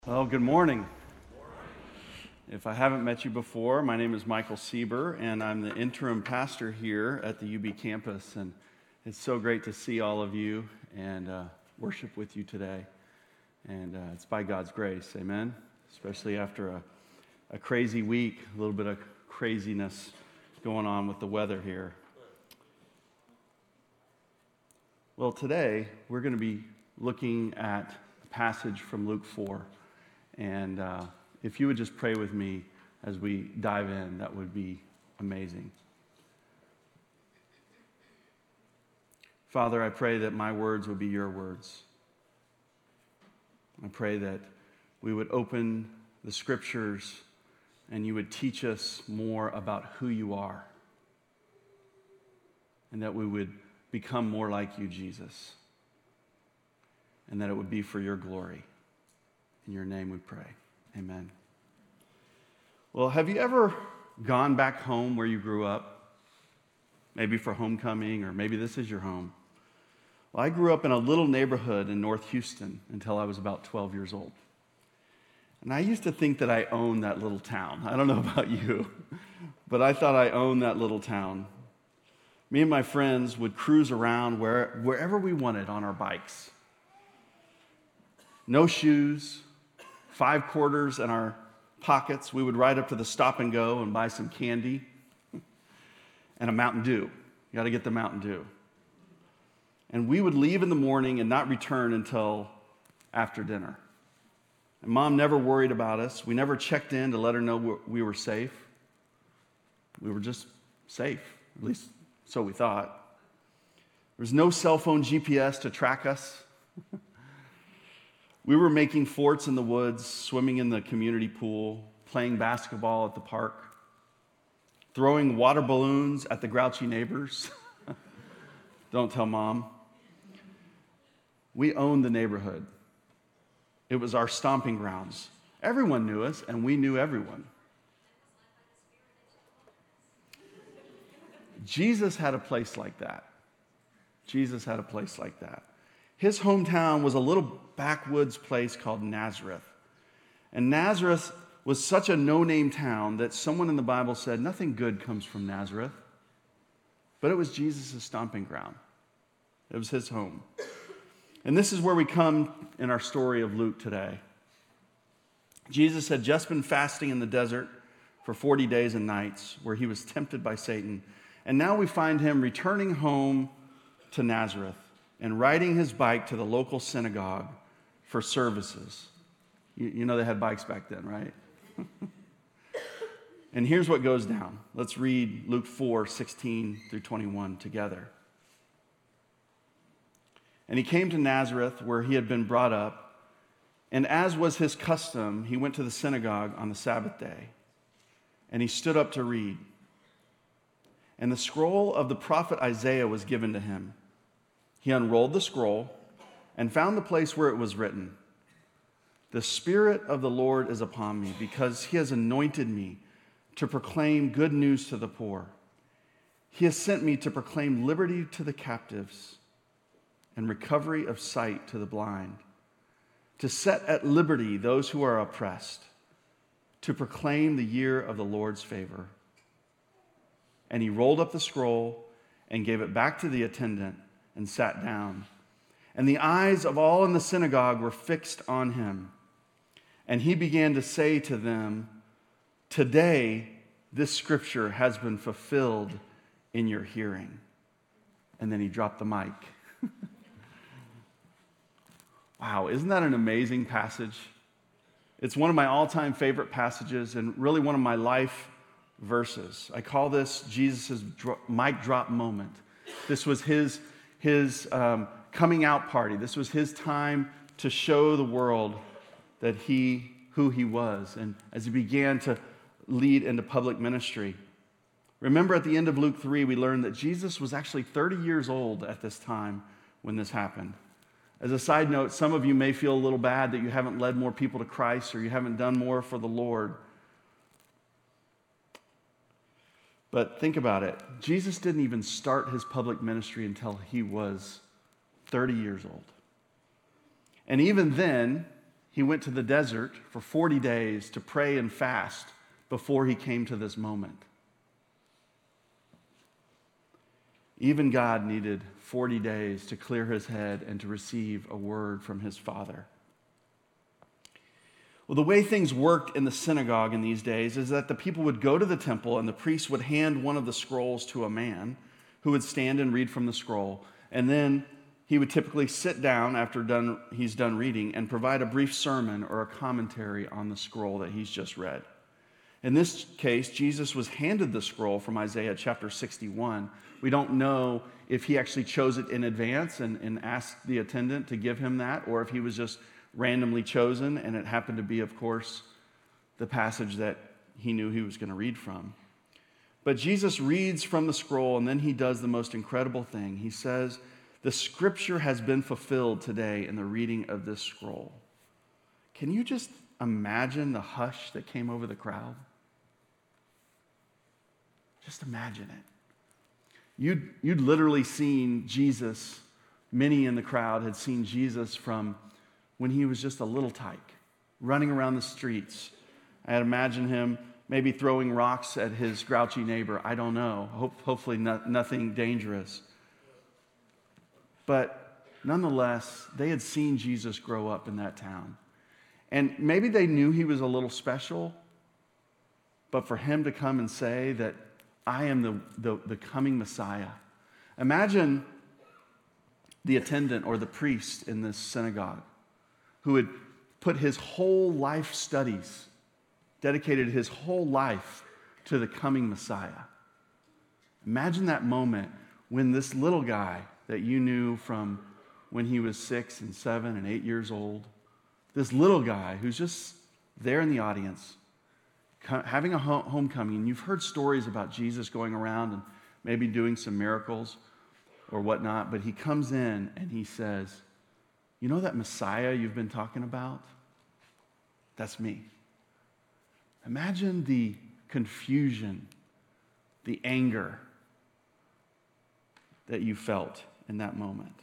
Well, good morning. If I haven't met you before, my name is Michael Sieber, and I'm the interim pastor here at the UB campus. And it's so great to see all of you and worship with you today. And it's by God's grace, amen? Especially after a crazy week, a little bit of craziness going on with the weather here. Well, today we're going to be looking at a passage from Luke 4. And if you would just pray with me as we dive in, that would be amazing. Father, I pray that my words would be your words. I pray that we would open the scriptures and you would teach us more about who you are. And that we would become more like you, Jesus. And that it would be for your glory. In your name we pray. Amen. Well, have you ever gone back home where you grew up? Maybe for homecoming, or maybe this is your home. Well, I grew up in a little neighborhood in North Houston until I was about 12 years old. And I used to think that I owned that little town. I don't know about you, but I thought I owned that little town. Me and my friends would cruise around wherever we wanted on our bikes. No shoes, 5 quarters in our pockets. We would ride up to the Stop and Go and buy some candy and a Mountain Dew. You got to get the Mountain Dew. And we would leave in the morning and not return until after dinner. And Mom never worried about us. We never checked in to let her know we were safe. We were just safe, at least so we thought. There was no cell phone GPS to track us. We were making forts in the woods, swimming in the community pool, playing basketball at the park, throwing water balloons at the grouchy neighbors. Don't tell Mom. We owned the neighborhood. It was our stomping grounds. Everyone knew us, and we knew everyone. Jesus had a place like that. Jesus had a place like that. His hometown was a little backwoods place called Nazareth. And Nazareth was such a no-name town that someone in the Bible said nothing good comes from Nazareth. But it was Jesus' stomping ground. It was his home. And this is where we come in our story of Luke today. Jesus had just been fasting in the desert for 40 days and nights where he was tempted by Satan. And now we find him returning home to Nazareth and riding his bike to the local synagogue for services. You know they had bikes back then, right? And here's what goes down. Let's read Luke 4:16 through 21 together. And he came to Nazareth where he had been brought up, and as was his custom, he went to the synagogue on the Sabbath day, and he stood up to read. And the scroll of the prophet Isaiah was given to him. He unrolled the scroll and found the place where it was written, "The Spirit of the Lord is upon me, because he has anointed me to proclaim good news to the poor. He has sent me to proclaim liberty to the captives and recovery of sight to the blind, to set at liberty those who are oppressed, to proclaim the year of the Lord's favor." And he rolled up the scroll and gave it back to the attendant and sat down. And the eyes of all in the synagogue were fixed on him. And he began to say to them, "Today this scripture has been fulfilled in your hearing." And then he dropped the mic. Wow, isn't that an amazing passage? It's one of my all-time favorite passages and really one of my life verses. I call this Jesus' mic drop moment. This was his coming out party. This was his time to show the world that who he was, and as he began to lead into public ministry. Remember at the end of Luke 3, we learned that Jesus was actually 30 years old at this time when this happened. As a side note, some of you may feel a little bad that you haven't led more people to Christ or you haven't done more for the Lord. But think about it. Jesus didn't even start his public ministry until he was 30 years old. And even then, he went to the desert for 40 days to pray and fast before he came to this moment. Even God needed 40 days to clear his head and to receive a word from his Father. Well, the way things worked in the synagogue in these days is that the people would go to the temple and the priest would hand one of the scrolls to a man who would stand and read from the scroll. And then he would typically sit down after he's done reading and provide a brief sermon or a commentary on the scroll that he's just read. In this case, Jesus was handed the scroll from Isaiah chapter 61. We don't know if he actually chose it in advance and asked the attendant to give him that, or if he was just randomly chosen and it happened to be, of course, the passage that he knew he was going to read from. But Jesus reads from the scroll, and then he does the most incredible thing. He says, "The scripture has been fulfilled today in the reading of this scroll." Can you just imagine the hush that came over the crowd? Just imagine it. You'd literally seen Jesus, many in the crowd had seen Jesus from when he was just a little tyke, running around the streets. I'd imagine him maybe throwing rocks at his grouchy neighbor. I don't know. Hopefully nothing dangerous. But nonetheless, they had seen Jesus grow up in that town. And maybe they knew he was a little special, but for him to come and say that I am the coming Messiah. Imagine the attendant or the priest in this synagogue who had put his whole life studies, dedicated his whole life to the coming Messiah. Imagine that moment when this little guy that you knew from when he was 6 and 7 and 8 years old, this little guy who's just there in the audience, having a homecoming, and you've heard stories about Jesus going around and maybe doing some miracles or whatnot, but he comes in and he says, "You know that Messiah you've been talking about? That's me." Imagine the confusion, the anger that you felt in that moment.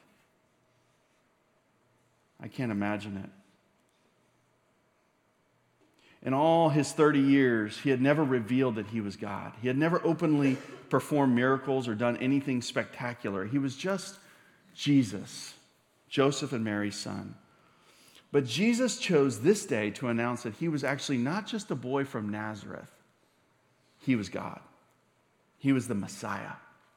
I can't imagine it. In all his 30 years, he had never revealed that he was God. He had never openly performed miracles or done anything spectacular. He was just Jesus, Joseph and Mary's son. But Jesus chose this day to announce that he was actually not just a boy from Nazareth. He was God. He was the Messiah.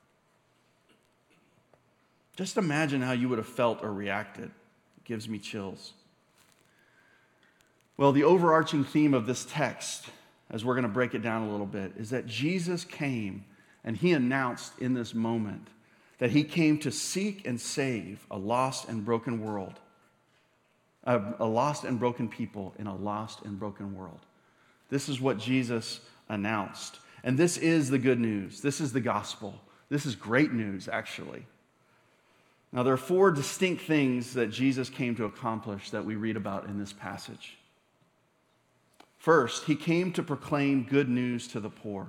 Just imagine how you would have felt or reacted. It gives me chills. Well, the overarching theme of this text, as we're going to break it down a little bit, is that Jesus came and he announced in this moment that he came to seek and save a lost and broken world, a lost and broken people in a lost and broken world. This is what Jesus announced. And this is the good news. This is the gospel. This is great news, actually. Now, there are 4 distinct things that Jesus came to accomplish that we read about in this passage. First, he came to proclaim good news to the poor.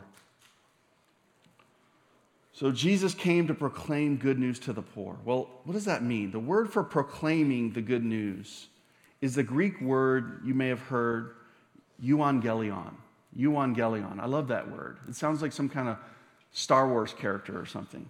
So Jesus came to proclaim good news to the poor. Well, what does that mean? The word for proclaiming the good news is the Greek word you may have heard, euangelion. Euangelion. I love that word. It sounds like some kind of Star Wars character or something.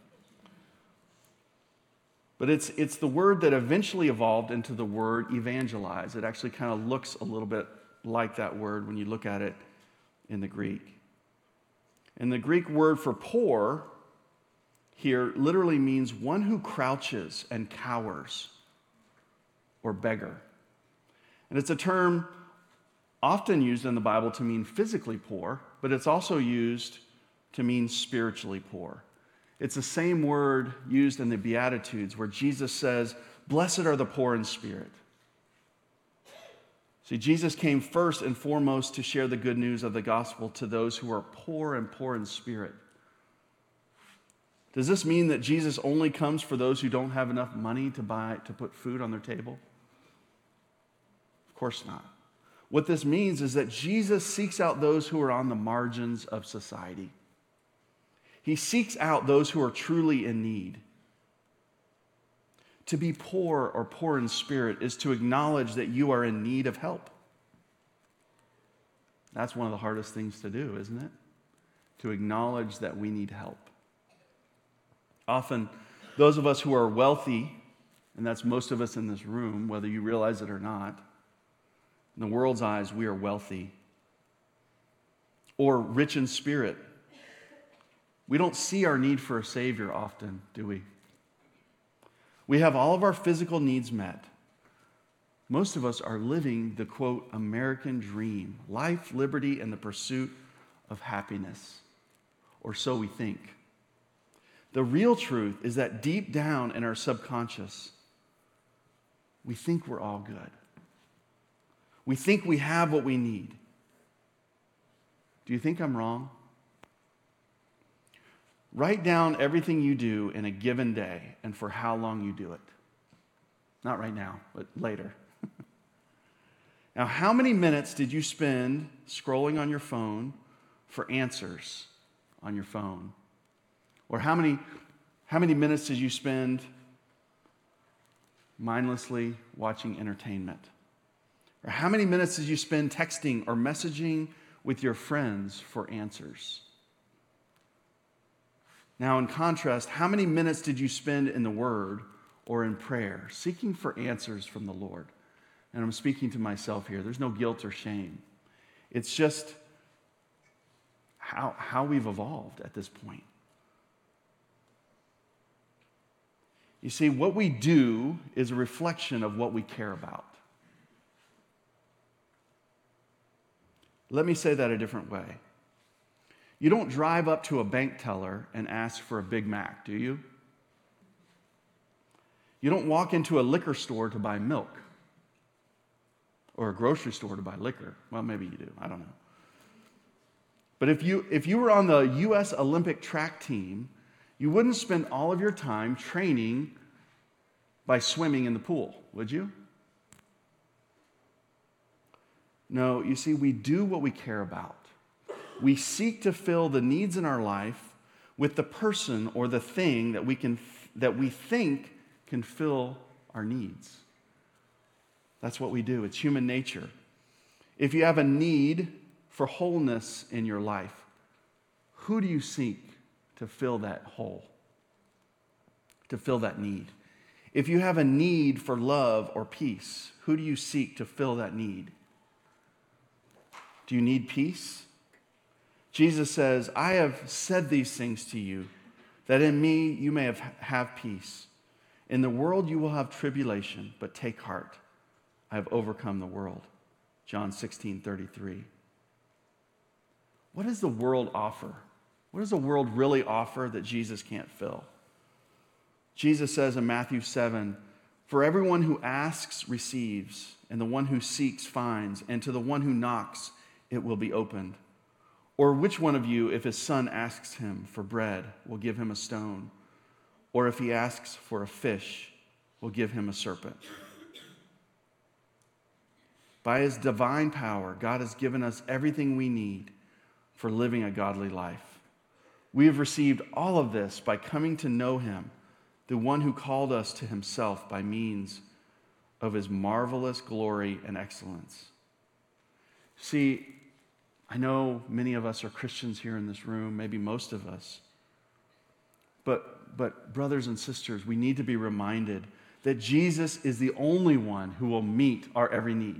But it's the word that eventually evolved into the word evangelize. It actually kind of looks a little bit like that word when you look at it in the Greek. And the Greek word for poor here literally means one who crouches and cowers, or beggar. And it's a term often used in the Bible to mean physically poor, but it's also used to mean spiritually poor. It's the same word used in the Beatitudes where Jesus says, "Blessed are the poor in spirit." See, Jesus came first and foremost to share the good news of the gospel to those who are poor and poor in spirit. Does this mean that Jesus only comes for those who don't have enough money to put food on their table? Of course not. What this means is that Jesus seeks out those who are on the margins of society. He seeks out those who are truly in need. To be poor or poor in spirit is to acknowledge that you are in need of help. That's one of the hardest things to do, isn't it? To acknowledge that we need help. Often, those of us who are wealthy, and that's most of us in this room, whether you realize it or not, in the world's eyes, we are wealthy or rich in spirit. We don't see our need for a Savior often, do we? We have all of our physical needs met. Most of us are living the, quote, American dream, life, liberty, and the pursuit of happiness, or so we think. The real truth is that deep down in our subconscious, we think we're all good. We think we have what we need. Do you think I'm wrong? Write down everything you do in a given day and for how long you do it. Not right now, but later. Now, how many minutes did you spend scrolling on your phone for answers on your phone? Or how many minutes did you spend mindlessly watching entertainment? Or how many minutes did you spend texting or messaging with your friends for answers? Now, in contrast, how many minutes did you spend in the Word or in prayer, seeking for answers from the Lord? And I'm speaking to myself here. There's no guilt or shame. It's just how we've evolved at this point. You see, what we do is a reflection of what we care about. Let me say that a different way. You don't drive up to a bank teller and ask for a Big Mac, do you? You don't walk into a liquor store to buy milk or a grocery store to buy liquor. Well, maybe you do. I don't know. But if you were on the U.S. Olympic track team, you wouldn't spend all of your time training by swimming in the pool, would you? No, you see, we do what we care about. We seek to fill the needs in our life with the person or the thing that we think can fill our needs. That's what we do. It's human nature. If you have a need for wholeness in your life, who do you seek to fill that hole, to fill that need? If you have a need for love or peace, who do you seek to fill that need? Do you need peace? Jesus says, I have said these things to you, that in me you may have peace. In the world you will have tribulation, but take heart. I have overcome the world. John 16:33. What does the world offer? What does the world really offer that Jesus can't fill? Jesus says in Matthew 7, for everyone who asks receives, and the one who seeks finds, and to the one who knocks it will be opened. Or which one of you, if his son asks him for bread, will give him a stone? Or if he asks for a fish, will give him a serpent? By his divine power, God has given us everything we need for living a godly life. We have received all of this by coming to know him, the one who called us to himself by means of his marvelous glory and excellence. See, I know many of us are Christians here in this room, maybe most of us. But brothers and sisters, we need to be reminded that Jesus is the only one who will meet our every need.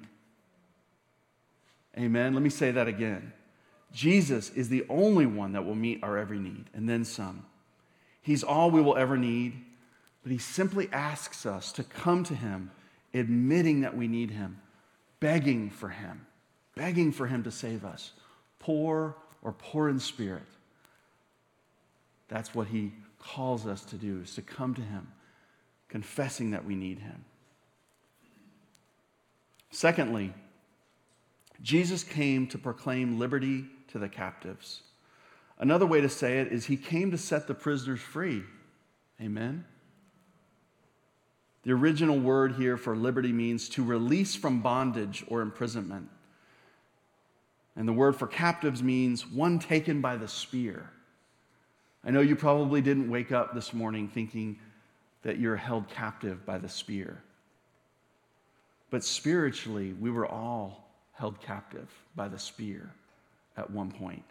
Amen? Let me say that again. Jesus is the only one that will meet our every need, and then some. He's all we will ever need, but he simply asks us to come to him, admitting that we need him, begging for him to save us, poor or poor in spirit. That's what he calls us to do, is to come to him, confessing that we need him. Secondly, Jesus came to proclaim liberty to the captives. Another way to say it is he came to set the prisoners free. Amen? The original word here for liberty means to release from bondage or imprisonment. And the word for captives means one taken by the spear. I know you probably didn't wake up this morning thinking, that you're held captive by the spear. But spiritually, we were all held captive by the spear at one point.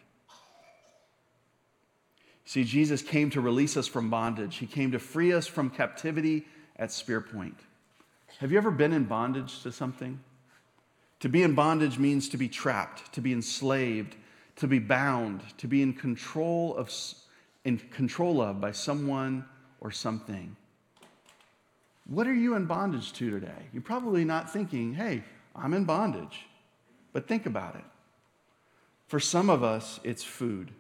See, Jesus came to release us from bondage. He came to free us from captivity at spear point. Have you ever been in bondage to something? To be in bondage means to be trapped, to be enslaved, to be bound, to be in control of by someone or something. What are you in bondage to today? You're probably not thinking, hey, I'm in bondage. But think about it. For some of us, it's food.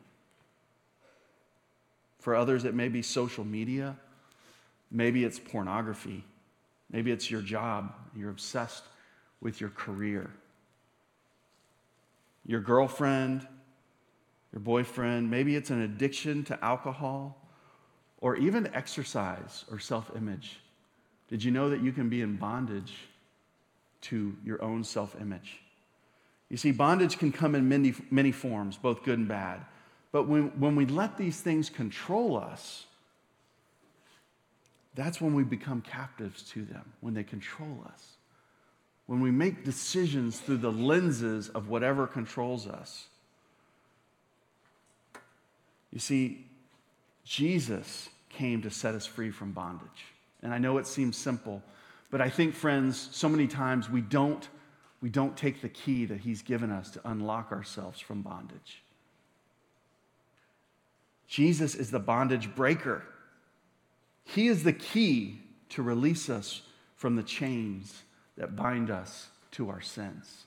For others, it may be social media. Maybe it's pornography. Maybe it's your job. You're obsessed with your career. Your girlfriend, your boyfriend, maybe it's an addiction to alcohol or even exercise or self-image. Did you know that you can be in bondage to your own self-image? You see, bondage can come in many forms, both good and bad. But when we let these things control us, that's when we become captives to them, when they control us. When we make decisions through the lenses of whatever controls us. You see, Jesus came to set us free from bondage. And I know it seems simple, but I think, friends, so many times we don't take the key that he's given us to unlock ourselves from bondage. Jesus is the bondage breaker. He is the key to release us from the chains that bind us to our sins.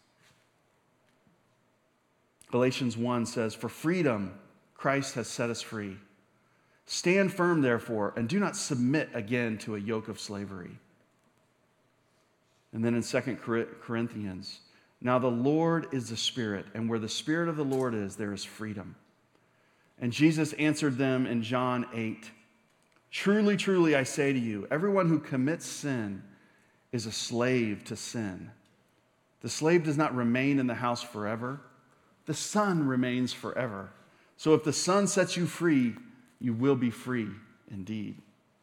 Galatians 1 says, "For freedom, Christ has set us free. Stand firm, therefore, and do not submit again to a yoke of slavery." And then in 2 Corinthians, "Now the Lord is the Spirit, and where the Spirit of the Lord is, there is freedom." And Jesus answered them in John 8, "Truly, truly, I say to you, everyone who commits sin is a slave to sin. The slave does not remain in the house forever. The Son remains forever. So if the Son sets you free, you will be free indeed."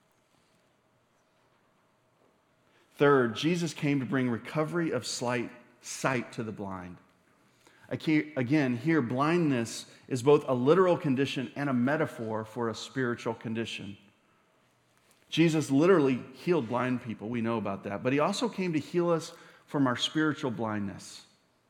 Third, Jesus came to bring recovery of sight to the blind. Again, here, blindness is both a literal condition and a metaphor for a spiritual condition. Jesus literally healed blind people. We know about that. But he also came to heal us from our spiritual blindness.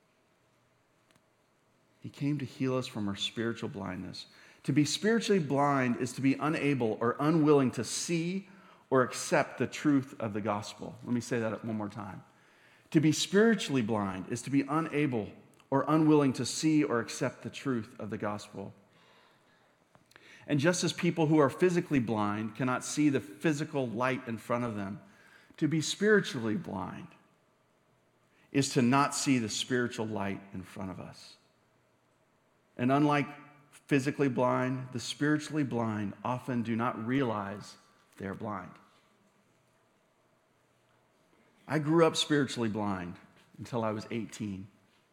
He came to heal us from our spiritual blindness. To be spiritually blind is to be unable or unwilling to see or accept the truth of the gospel. Let me say that one more time. To be spiritually blind is to be unable or unwilling to see or accept the truth of the gospel. And just as people who are physically blind cannot see the physical light in front of them, to be spiritually blind is to not see the spiritual light in front of us. And unlike physically blind, the spiritually blind often do not realize they're blind. I grew up spiritually blind until I was 18.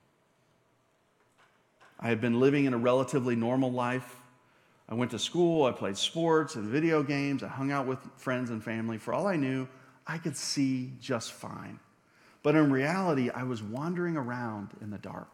I had been living in a relatively normal life. I went to school, I played sports and video games, I hung out with friends and family. For all I knew, I could see just fine. But in reality, I was wandering around in the dark.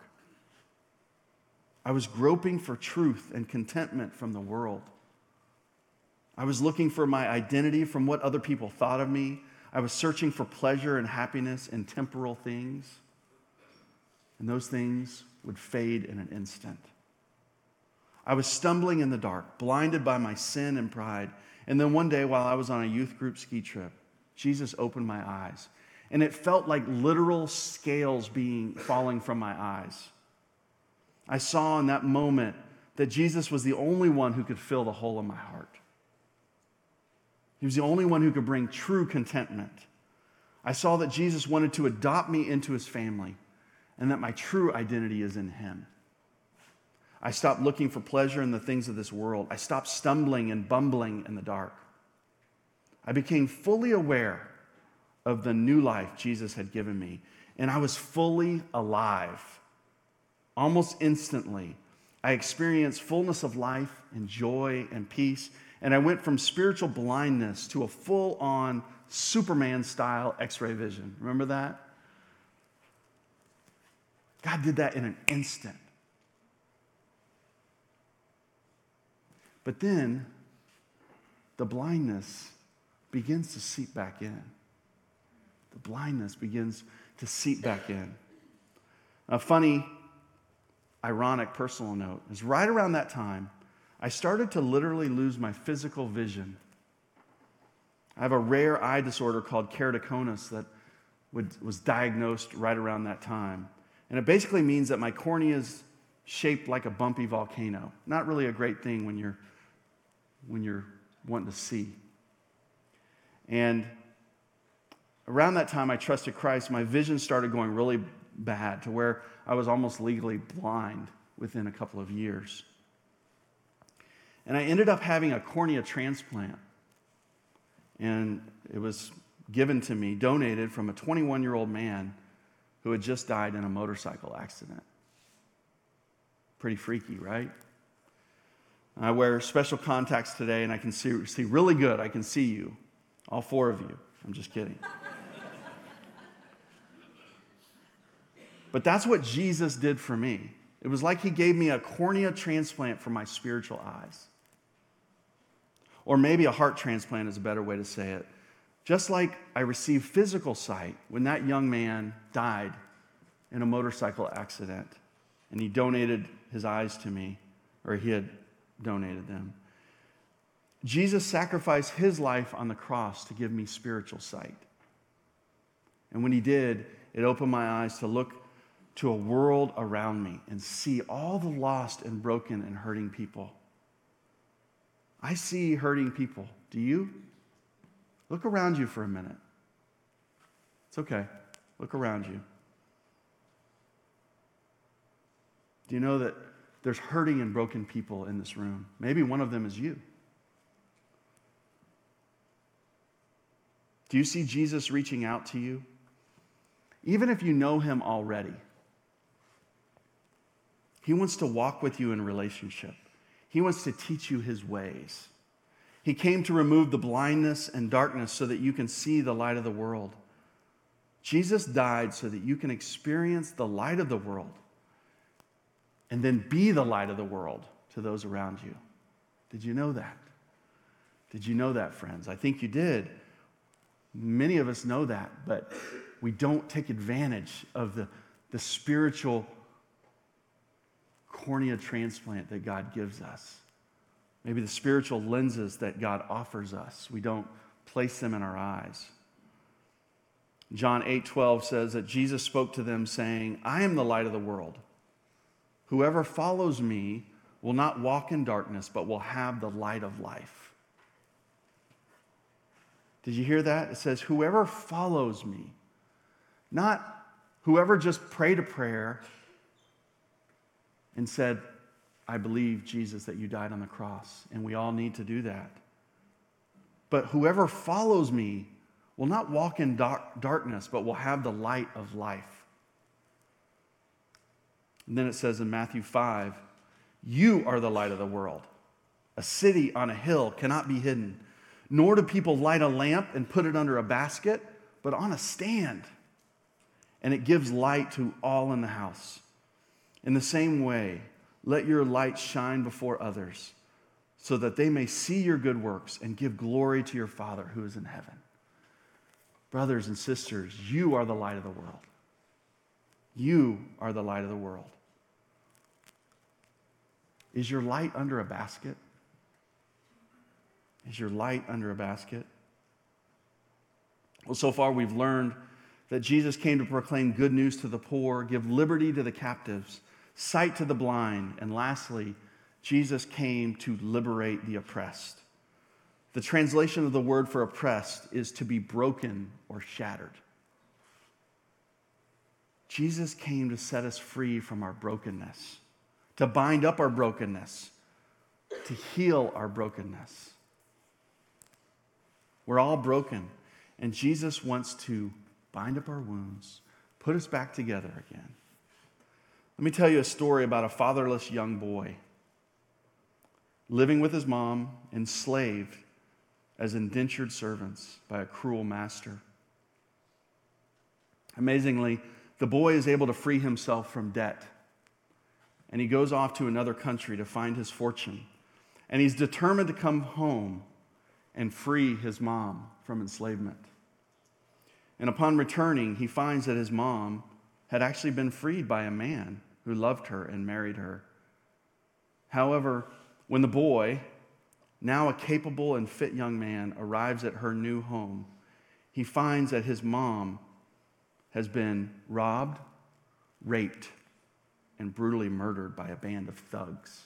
I was groping for truth and contentment from the world. I was looking for my identity from what other people thought of me. I was searching for pleasure and happiness in temporal things. And those things would fade in an instant. I was stumbling in the dark, blinded by my sin and pride. And then one day while I was on a youth group ski trip, Jesus opened my eyes. And it felt like literal scales falling from my eyes. I saw in that moment that Jesus was the only one who could fill the hole in my heart. He was the only one who could bring true contentment. I saw that Jesus wanted to adopt me into his family and that my true identity is in him. I stopped looking for pleasure in the things of this world. I stopped stumbling and bumbling in the dark. I became fully aware of the new life Jesus had given me, and I was fully alive. Almost instantly, I experienced fullness of life and joy and peace And I went from spiritual blindness to a full-on Superman-style X-ray vision. Remember that? God did that in an instant. But then the blindness begins to seep back in. The blindness begins to seep back in. A funny, ironic personal note is right around that time, I started to literally lose my physical vision. I have a rare eye disorder called keratoconus that was diagnosed right around that time. And it basically means that my cornea is shaped like a bumpy volcano. Not really a great thing when you're wanting to see. And around that time I trusted Christ, my vision started going really bad to where I was almost legally blind within a couple of years. And I ended up having a cornea transplant. And it was given to me, donated from a 21-year-old man who had just died in a motorcycle accident. Pretty freaky, right? I wear special contacts today and I can see really good. I can see you, all four of you. I'm just kidding. But that's what Jesus did for me. It was like he gave me a cornea transplant for my spiritual eyes. Or maybe a heart transplant is a better way to say it. Just like I received physical sight when that young man died in a motorcycle accident and he donated his eyes to me, or he had donated them. Jesus sacrificed his life on the cross to give me spiritual sight. And when he did, it opened my eyes to look to a world around me and see all the lost and broken and hurting people. I see hurting people. Do you? Look around you for a minute. It's okay. Look around you. Do you know that there's hurting and broken people in this room? Maybe one of them is you. Do you see Jesus reaching out to you? Even if you know him already, he wants to walk with you in relationship. He wants to teach you his ways. He came to remove the blindness and darkness so that you can see the light of the world. Jesus died so that you can experience the light of the world and then be the light of the world to those around you. Did you know that? Did you know that, friends? I think you did. Many of us know that, but we don't take advantage of the spiritual cornea transplant that God gives us. Maybe the spiritual lenses that God offers us. We don't place them in our eyes. John 8:12 says that Jesus spoke to them saying, I am the light of the world. Whoever follows me will not walk in darkness, but will have the light of life. Did you hear that? It says, whoever follows me. Not whoever just prayed a prayer and said, I believe, Jesus, that you died on the cross. And we all need to do that. But whoever follows me will not walk in darkness, but will have the light of life. And then it says in Matthew 5, you are the light of the world. A city on a hill cannot be hidden, nor do people light a lamp and put it under a basket, but on a stand. And it gives light to all in the house. In the same way, let your light shine before others, so that they may see your good works and give glory to your Father who is in heaven. Brothers and sisters, you are the light of the world. You are the light of the world. Is your light under a basket? Is your light under a basket? Well, so far we've learned that Jesus came to proclaim good news to the poor, give liberty to the captives, sight to the blind, and lastly, Jesus came to liberate the oppressed. The translation of the word for oppressed is to be broken or shattered. Jesus came to set us free from our brokenness, to bind up our brokenness, to heal our brokenness. We're all broken, and Jesus wants to bind up our wounds, put us back together again. Let me tell you a story about a fatherless young boy living with his mom, enslaved as indentured servants by a cruel master. Amazingly, the boy is able to free himself from debt, and he goes off to another country to find his fortune, and he's determined to come home and free his mom from enslavement. And upon returning, he finds that his mom had actually been freed by a man who loved her and married her. However, when the boy, now a capable and fit young man, arrives at her new home, he finds that his mom has been robbed, raped, and brutally murdered by a band of thugs.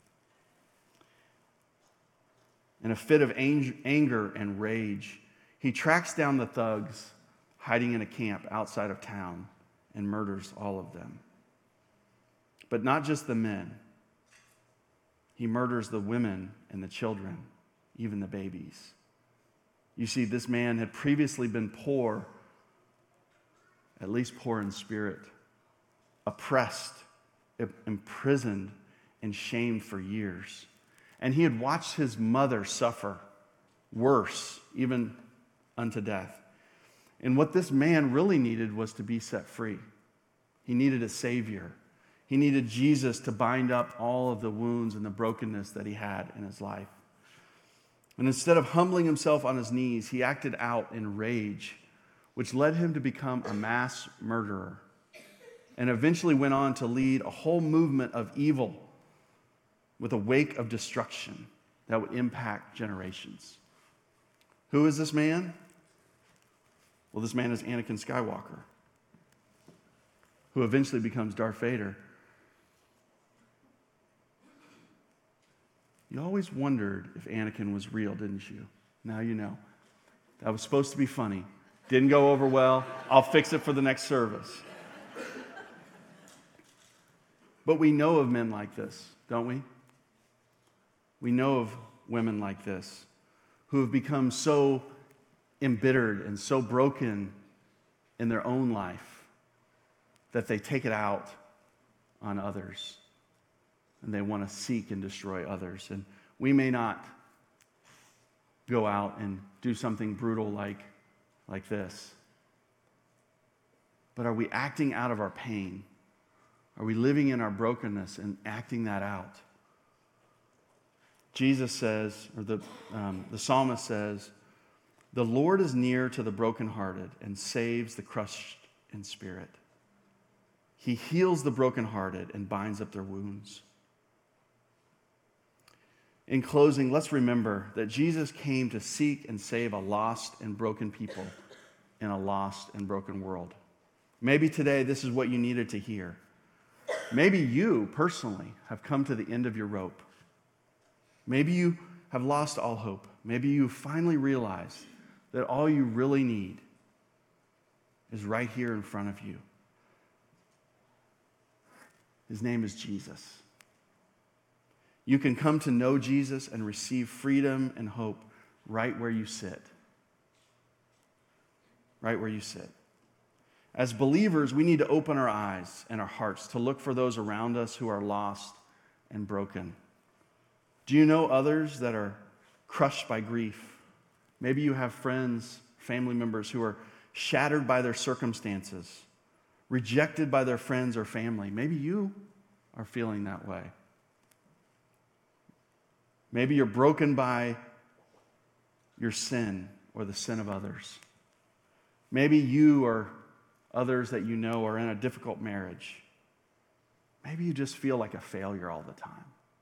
In a fit of anger and rage, he tracks down the thugs hiding in a camp outside of town and murders all of them. But not just the men. He murders the women and the children, even the babies. You see, this man had previously been poor, at least poor in spirit, oppressed, imprisoned, and shamed for years. And he had watched his mother suffer worse, even unto death. And what this man really needed was to be set free. He needed a Savior. He needed Jesus to bind up all of the wounds and the brokenness that he had in his life. And instead of humbling himself on his knees, he acted out in rage, which led him to become a mass murderer, and eventually went on to lead a whole movement of evil with a wake of destruction that would impact generations. Who is this man? Well, this man is Anakin Skywalker, who eventually becomes Darth Vader. You always wondered if Anakin was real, didn't you? Now you know. That was supposed to be funny. Didn't go over well. I'll fix it for the next service. But we know of men like this, don't we? We know of women like this who have become so embittered and so broken in their own life that they take it out on others and they want to seek and destroy others. And we may not go out and do something brutal like this, but are we acting out of our pain? Are we living in our brokenness and acting that out? Jesus says, or the psalmist says, "The Lord is near to the brokenhearted and saves the crushed in spirit. He heals the brokenhearted and binds up their wounds." In closing, let's remember that Jesus came to seek and save a lost and broken people in a lost and broken world. Maybe today this is what you needed to hear. Maybe you personally have come to the end of your rope. Maybe you have lost all hope. Maybe you finally realize that all you really need is right here in front of you. His name is Jesus. You can come to know Jesus and receive freedom and hope right where you sit. Right where you sit. As believers, we need to open our eyes and our hearts to look for those around us who are lost and broken. Do you know others that are crushed by grief? Maybe you have friends, family members who are shattered by their circumstances, rejected by their friends or family. Maybe you are feeling that way. Maybe you're broken by your sin or the sin of others. Maybe you or others that you know are in a difficult marriage. Maybe you just feel like a failure all the time.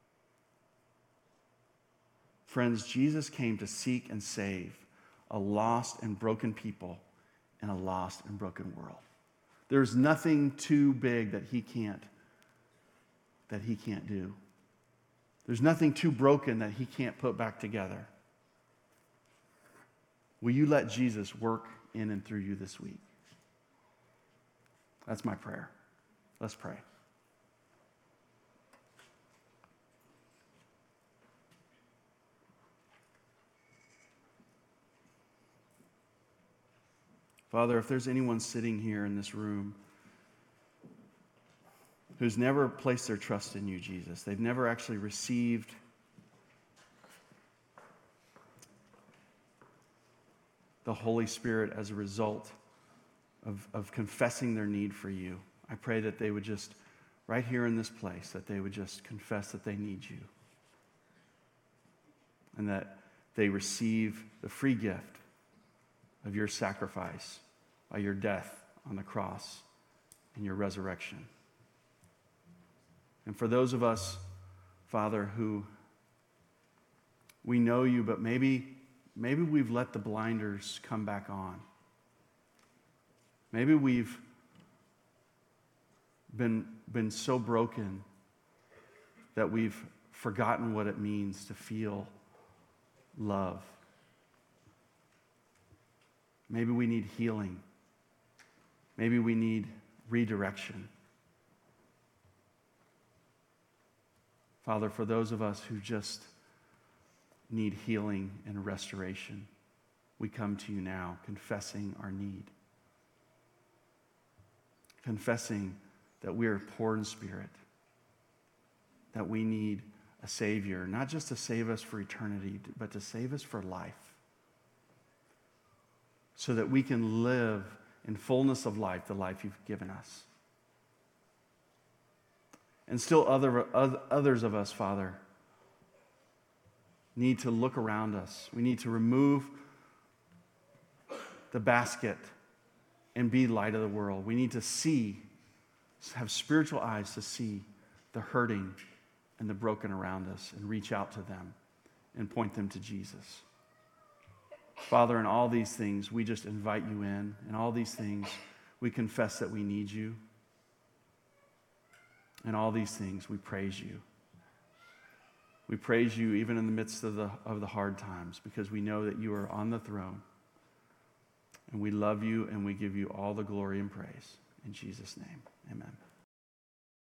Friends, Jesus came to seek and save a lost and broken people in a lost and broken world. There's nothing too big that he can't do. There's nothing too broken that he can't put back together. Will you let Jesus work in and through you this week? That's my prayer. Let's pray. Father, if there's anyone sitting here in this room who's never placed their trust in you, Jesus, they've never actually received the Holy Spirit as a result of confessing their need for you. I pray that they would just, right here in this place, that they would just confess that they need you. And that they receive the free gift of your sacrifice by your death on the cross and your resurrection. And for those of us, Father, who we know you, but maybe we've let the blinders come back on. Maybe we've been so broken that we've forgotten what it means to feel love. Maybe we need healing. Maybe we need redirection. Father, for those of us who just need healing and restoration, we come to you now confessing our need. Confessing that we are poor in spirit, that we need a Savior, not just to save us for eternity, but to save us for life, so that we can live in fullness of life, the life you've given us. And still others of us, Father, need to look around us. We need to remove the basket and be light of the world. We need to see, have spiritual eyes to see the hurting and the broken around us and reach out to them and point them to Jesus. Father, in all these things, we just invite you in. In all these things, we confess that we need you. In all these things, we praise you. We praise you even in the midst of the hard times, because we know that you are on the throne. And we love you and we give you all the glory and praise. In Jesus' name, amen.